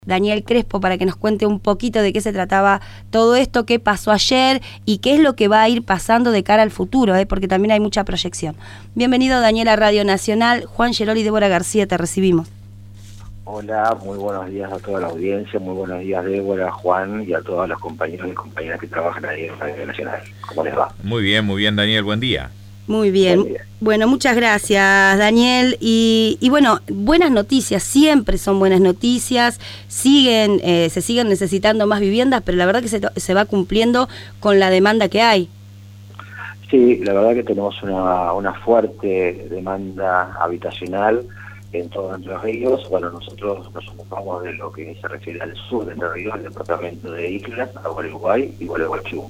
Daniel Crespo, para que nos cuente un poquito de qué se trataba todo esto, qué pasó ayer y qué es lo que va a ir pasando de cara al futuro, porque también hay mucha proyección. Bienvenido, Daniel, a Radio Nacional. Juan Gerol y Débora García, te recibimos. Hola, muy buenos días a toda la audiencia, muy buenos días Débora, Juan y a todos los compañeros y compañeras que trabajan ahí en Radio Nacional. ¿Cómo les va? Muy bien, Daniel, buen día. Muy bien. Bueno, muchas gracias, Daniel. Y bueno, buenas noticias, siempre son buenas noticias. Se siguen necesitando más viviendas, pero la verdad que se va cumpliendo con la demanda que hay. Sí, la verdad que tenemos una fuerte demanda habitacional en todos Entre Ríos. Bueno, nosotros nos ocupamos de lo que se refiere al sur de Entre Ríos, el departamento de Islas, Gualeguay y Gualeguaychú.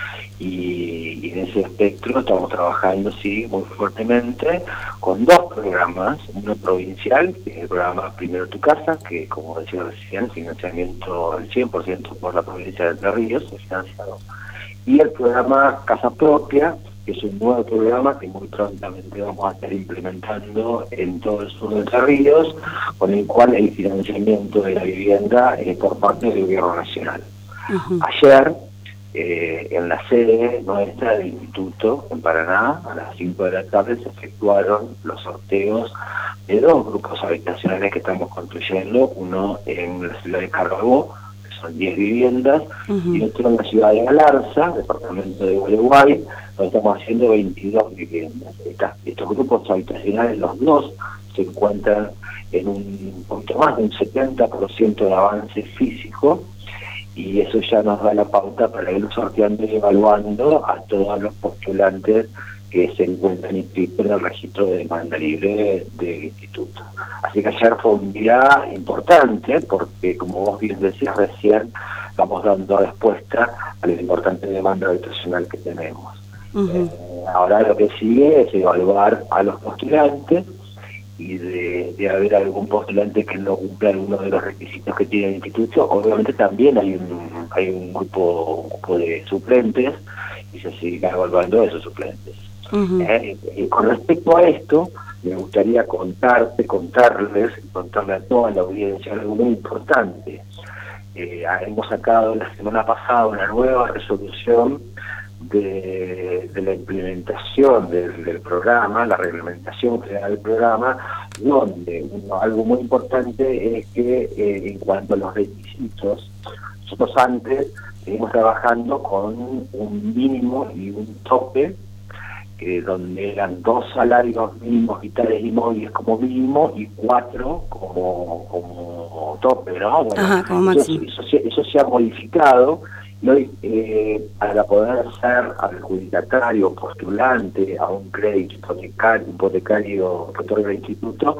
Y en ese espectro estamos trabajando, sí, muy fuertemente, con dos programas, uno provincial, que es el programa Primero Tu Casa, que como decía recién, financiamiento al 100% por la provincia de Entre Ríos, es financiado, y el programa Casa Propia, que es un nuevo programa que muy prontamente vamos a estar implementando en todo el sur de Entre Ríos, con el cual el financiamiento de la vivienda es por parte del gobierno nacional. Uh-huh. Ayer, en la sede nuestra del instituto en Paraná, a las 5 de la tarde se efectuaron los sorteos de dos grupos habitacionales que estamos construyendo, uno en la ciudad de Carabobo, que son 10 viviendas, uh-huh, y otro en la ciudad de Galarza, departamento de Gualeguay, donde estamos haciendo 22 viviendas. Estos grupos habitacionales, los dos, se encuentran en un poquito más de un 70% de avance físico, y eso ya nos da la pauta para ir sorteando y evaluando a todos los postulantes que se encuentran inscritos en el registro de demanda libre del instituto. Así que ayer fue un día importante porque, como vos bien decías recién, vamos dando respuesta a la importante demanda habitacional que tenemos. Uh-huh. Ahora lo que sigue es evaluar a los postulantes, y de haber algún postulante que no cumpla alguno de los requisitos que tiene el instituto, obviamente también hay un grupo de suplentes y se sigue evaluando esos suplentes. Uh-huh. Y con respecto a esto, me gustaría contarle a toda la audiencia algo muy importante. Hemos sacado la semana pasada una nueva resolución de la implementación del programa, la reglamentación general del programa, donde algo muy importante es que en cuanto a los requisitos, nosotros antes seguimos trabajando con un mínimo y un tope, donde eran 2 salarios mínimos vitales y móviles como mínimo y 4 como tope, ¿no? Bueno, ajá, como máximo. Eso se ha modificado. Y hoy, para poder ser adjudicatario, postulante a un crédito hipotecario que otorga el instituto,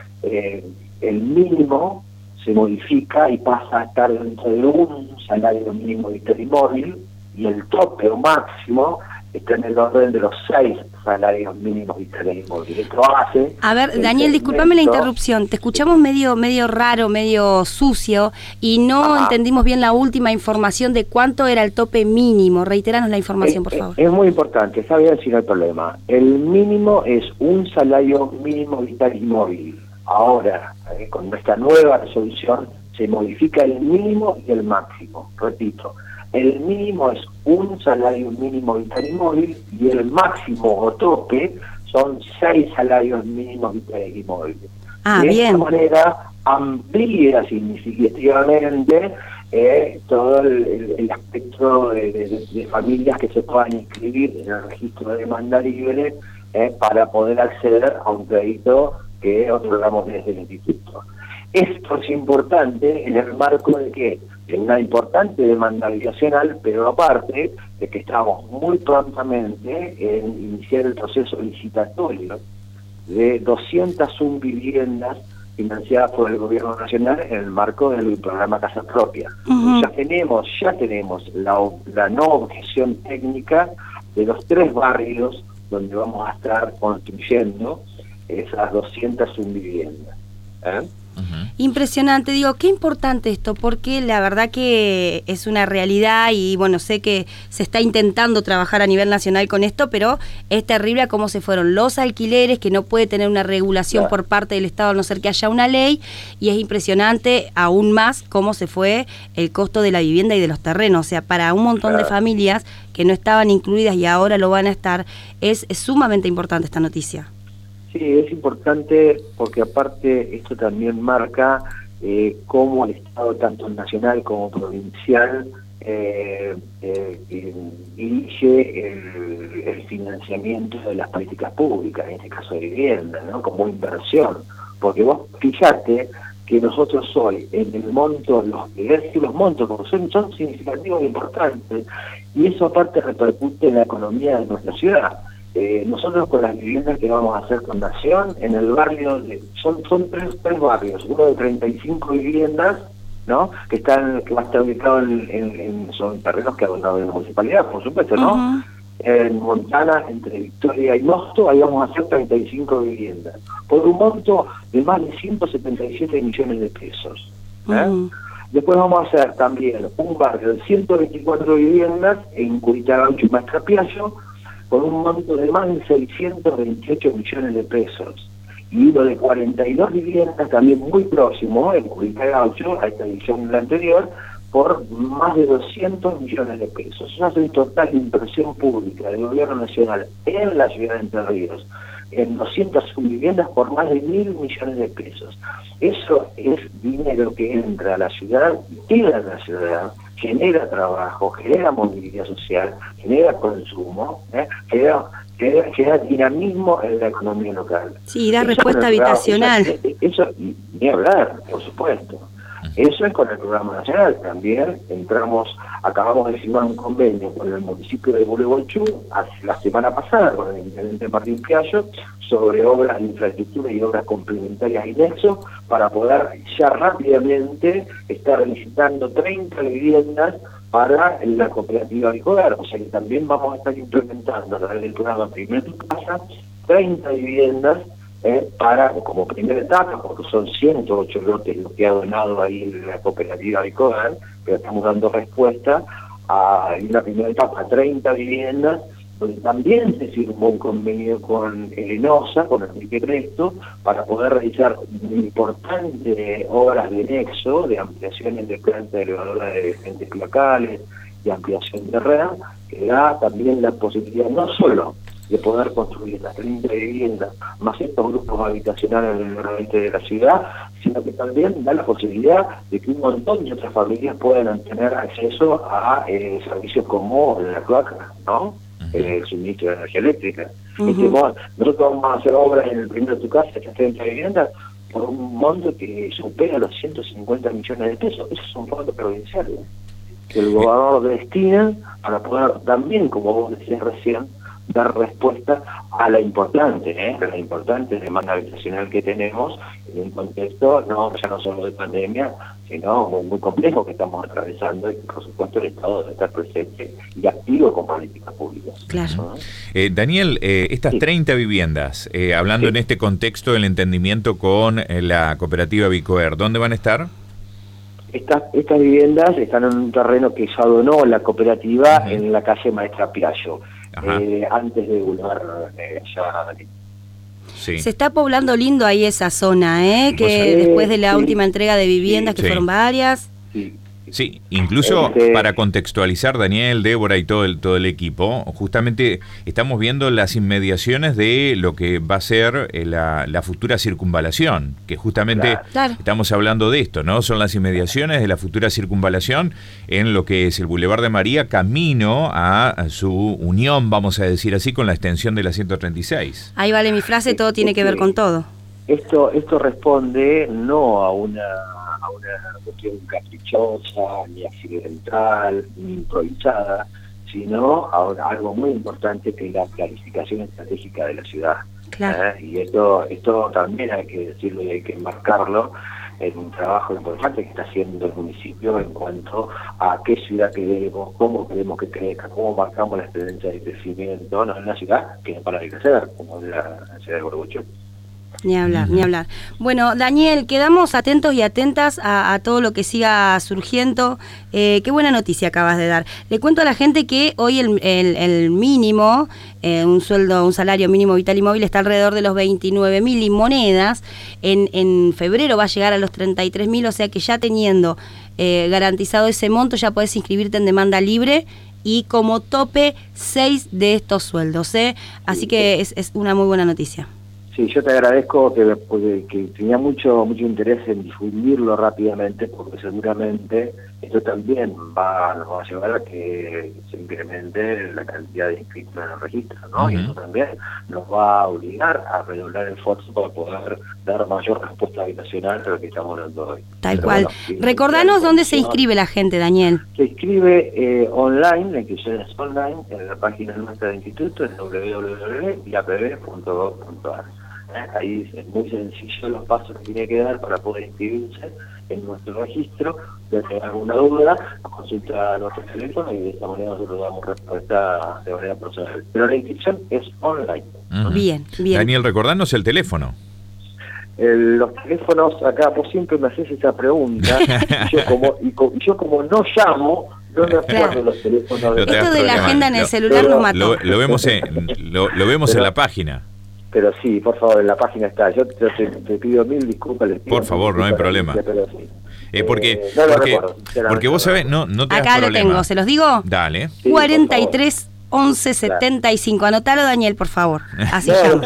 el mínimo se modifica y pasa a estar dentro de un salario mínimo vital y móvil, y el tope o máximo está en el orden de los 6 salarios mínimos vitales y móviles. Esto hace... A ver, Daniel, discúlpame la interrupción, te escuchamos medio raro, medio sucio, y no entendimos bien la última información de cuánto era el tope mínimo. Reiteranos la información, por favor. Es muy importante, está bien, si no hay problema. El mínimo es un salario mínimo vital y móvil. Ahora, con esta nueva resolución, se modifica el mínimo y el máximo. Repito, el mínimo es un salario mínimo vital y móvil, y el máximo o tope son 6 salarios mínimos vitales y móviles. De esta manera amplía significativamente todo el aspecto de familias que se puedan inscribir en el registro de demanda libre para poder acceder a un crédito que otorgamos desde el instituto. Esto es importante en el marco de que de una importante demanda habitacional, pero aparte de que estamos muy prontamente en iniciar el proceso licitatorio de 201 viviendas financiadas por el gobierno nacional en el marco del programa Casa Propia. Uh-huh. Ya tenemos la no objeción técnica de los 3 barrios donde vamos a estar construyendo esas 201 viviendas. Impresionante, digo, qué importante esto, porque la verdad que es una realidad y bueno, sé que se está intentando trabajar a nivel nacional con esto, pero es terrible a cómo se fueron los alquileres, que no puede tener una regulación por parte del Estado a no ser que haya una ley, y es impresionante aún más cómo se fue el costo de la vivienda y de los terrenos, o sea, para un montón de familias que no estaban incluidas y ahora lo van a estar, es sumamente importante esta noticia. Sí, es importante porque aparte esto también marca cómo el Estado, tanto nacional como provincial, dirige el financiamiento de las políticas públicas, en este caso de vivienda, ¿no? Como inversión. Porque vos fijate que nosotros hoy, en el monto, los montos, porque son significativos e importantes, y eso aparte repercute en la economía de nuestra ciudad. Nosotros con las viviendas que vamos a hacer con Nación, en el barrio, son tres barrios, uno de 35 viviendas, ¿no? Que va a estar ubicado son terrenos que ha donado la municipalidad, por supuesto, ¿no? En Montana, entre Victoria y Mosto, ahí vamos a hacer 35 viviendas, por un monto de más de 177 millones de pesos. Después vamos a hacer también un barrio de 124 viviendas en Curitá Gaucho y Maestra Piaggio, con un monto de más de 628 millones de pesos. Y uno de 42 viviendas, también muy próximo, en Curitá Gaucho, a esta edición la anterior, por más de 200 millones de pesos. Eso hace un total de inversión pública del gobierno nacional en la ciudad de Entre Ríos, en 200 viviendas por más de 1.000 millones de pesos. Eso es dinero que entra a la ciudad, queda en la ciudad, genera trabajo, genera movilidad social, genera consumo, genera dinamismo en la economía local. Sí, da respuesta habitacional. Eso ni hablar, por supuesto. Eso es con el programa nacional. También acabamos de firmar un convenio con el municipio de Gualeguaychú la semana pasada con el intendente Martín Piaggio sobre obras de infraestructura y obras complementarias y nexo para poder ya rápidamente estar licitando 30 viviendas para la cooperativa Bicogar. O sea que también vamos a estar implementando a través del programa Primero Tu Casa 30 viviendas como primera etapa, porque son 108 lotes lo que ha donado ahí la cooperativa Bicogar, pero estamos dando respuesta a una primera etapa, 30 viviendas, donde también se firmó un convenio con el ENOSA, con Enrique Presto, para poder realizar importantes obras de nexo, de ampliaciones de planta elevadora de diferentes locales, de ampliación de red, que da también la posibilidad no solo de poder construir las 30 viviendas más estos grupos habitacionales en el noroeste de la ciudad, sino que también da la posibilidad de que un montón de otras familias puedan tener acceso a servicios como la cloaca, ¿no? El suministro de energía eléctrica. Nosotros vamos a hacer obras en el Primero Tu Casa, estas 30 viviendas, por un monto que supera los 150 millones de pesos. Eso es un fondo provincial que el gobernador destina para poder también, como vos decías recién, dar respuesta a la importante demanda habitacional que tenemos en un contexto ya no solo de pandemia, sino muy complejo que estamos atravesando, y por supuesto el Estado debe estar presente y activo con políticas públicas. Claro. Daniel, estas 30 viviendas, hablando en este contexto del entendimiento con la cooperativa Bicoer, ¿dónde van a estar? Estas viviendas están en un terreno que ya donó la cooperativa en la calle Maestra Piaggio. Antes de Boulevard Sí. Se está poblando lindo ahí esa zona, que después de la última entrega de viviendas, que fueron varias. Sí, incluso para contextualizar, Daniel, Débora y todo el equipo, justamente estamos viendo las inmediaciones de lo que va a ser la futura circunvalación, que justamente estamos hablando de esto, ¿no? Son las inmediaciones de la futura circunvalación en lo que es el Boulevard de María, camino a su unión, vamos a decir así, con la extensión de la 136. Ahí vale mi frase, todo tiene que ver con todo. Esto responde no a una cuestión caprichosa, ni accidental, ni improvisada, sino a algo muy importante, que es la planificación estratégica de la ciudad. Y esto también hay que decirlo y hay que marcarlo en un trabajo importante que está haciendo el municipio en cuanto a qué ciudad queremos, cómo queremos que crezca, cómo marcamos la tendencia de crecimiento, no en una ciudad que no para de crecer, como en la ciudad de Gualeguaychú. Ni hablar, ni hablar. Bueno, Daniel, quedamos atentos y atentas a todo lo que siga surgiendo. Qué buena noticia acabas de dar. Le cuento a la gente que hoy el mínimo, un salario mínimo vital y móvil está alrededor de los 29.000 y monedas. En febrero va a llegar a los 33.000, o sea que ya teniendo garantizado ese monto ya podés inscribirte en demanda libre y como tope 6 de estos sueldos. Así que es una muy buena noticia. Sí, yo te agradezco que tenía mucho interés en difundirlo rápidamente, porque seguramente esto también nos va a llevar a que se incremente la cantidad de inscritos en el registro, ¿no? Uh-huh. Y eso también nos va a obligar a redoblar el esfuerzo para poder dar mayor respuesta habitacional a lo que estamos hablando hoy. Tal cual. Bueno, recordanos dónde se inscribe la gente, Daniel. Se inscribe online, la inscripción es online, en la página nuestra del instituto, es www.iapb.gov.ar. Ahí es muy sencillo los pasos que tiene que dar para poder inscribirse en nuestro registro. Si tiene alguna duda, consulta nuestro teléfono y de esta manera nosotros damos respuesta de manera personal. Pero la inscripción es online. Uh-huh. Bien. Daniel, recordanos el teléfono. Los teléfonos, acá vos siempre me haces esa pregunta, y yo como no llamo, no me acuerdo los teléfonos. Esto de la agenda en el celular nos mató. Lo vemos en la página. Pero sí, por favor, en la página está. Yo te pido mil disculpas. Por favor, no hay problema. Pero sí. Porque vos sabés, no te das acá problema. Lo tengo, ¿se los digo? Dale. Sí, 43 11 75. Anotalo, Daniel, por favor. Así llama.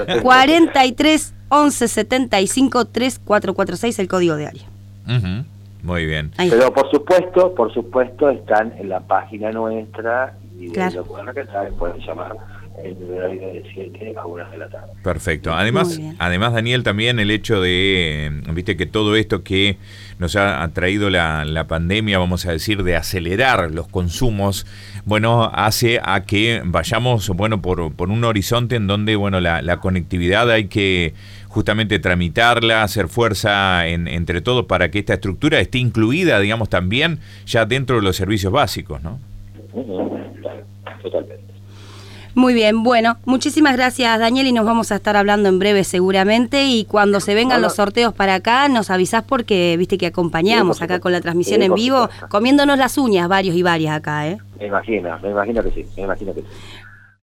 43 11 75 3446, el código de área. Uh-huh. Muy bien. Pero por supuesto están en la página nuestra y de lo que saben pueden llamar en el horario de 7 a 1 de la tarde. Perfecto. Además, Daniel, también el hecho de, viste que todo esto que nos ha traído la pandemia, vamos a decir, de acelerar los consumos, bueno, hace a que vayamos, bueno, por un horizonte en donde, bueno, la conectividad hay que justamente tramitarla, hacer fuerza entre todos para que esta estructura esté incluida, digamos, también ya dentro de los servicios básicos, ¿no? Totalmente. Muy bien, bueno, muchísimas gracias, Daniel, y nos vamos a estar hablando en breve seguramente, y cuando se vengan los sorteos para acá nos avisás porque viste que acompañamos acá con la transmisión en vivo, comiéndonos las uñas varios y varias acá, Me imagino que sí.